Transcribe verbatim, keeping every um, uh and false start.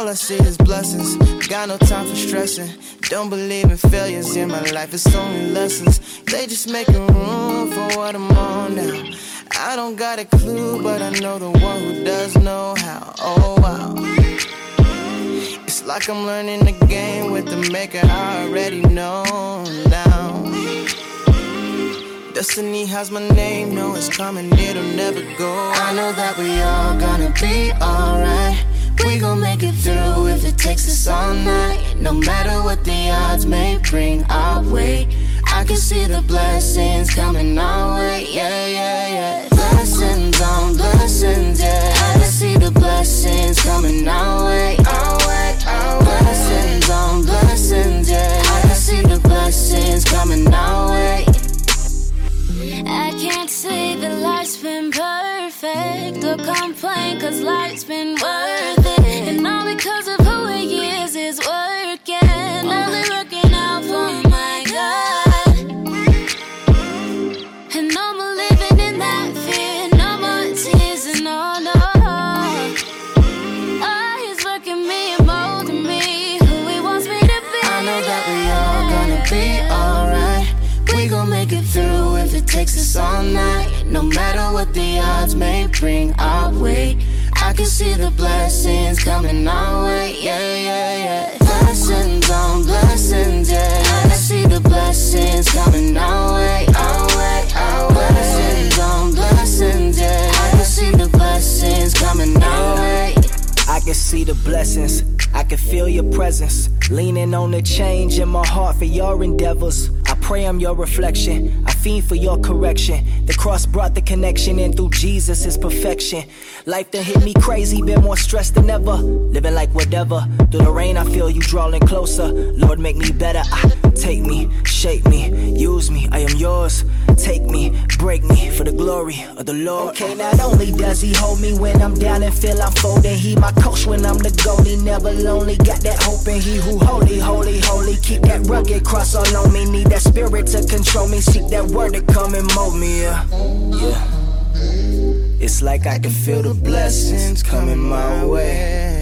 All I see is blessings, got no time for stressing. Don't believe in failures in my life, it's only lessons. They just making room for what I'm on now. I don't got a clue, but I know the one who does know how. Oh wow, it's like I'm learning the game with the maker I already know now. Destiny has my name, know it's coming, it'll never go. I know that we all gonna be alright. We gon' make it through if it takes us all night. No matter what the odds may bring our way, I can see the blessings coming our way. Yeah, yeah, yeah. Blessings on blessings, yeah. I can see the blessings coming our way. Our way, our way. Blessings on blessings, yeah. I can see the blessings coming our way. I can't say that life's been perfect or complain, cause life's been worth it. And all because of who he is is working, only working out for my God. And no more living in that fear, no more tears and no, no. Oh, he's working me and molding me who he wants me to be. I know that we all gonna be alright. We gon' make it through if it takes us all night. No matter what the odds may bring our way, I can see the blessings coming our way. Yeah, yeah, yeah. Blessings on blessings, yeah. I can see the blessings coming our way. Our way, our way. Blessings on blessings, yeah. I can see the blessings coming our way. I can see the blessings, I can feel your presence. Leaning on the change in my heart for your endeavors. I pray I'm your reflection, I fiend for your correction. The cross brought the connection, and through Jesus is perfection. Life done hit me crazy, been more stressed than ever. Living like whatever, through the rain I feel you drawing closer. Lord, make me better, I, take me, shape me, use me, I am yours. Take me, break me for the glory of the Lord. Okay, not only does he hold me when I'm down and feel I'm folding, he my coach when I'm the goalie, never lonely. Got that hope in he who holy, holy, holy. Keep that rugged cross all on me, need that spirit to control me. Seek that word to come and mold me, yeah, yeah. It's like I can feel the blessings coming my way.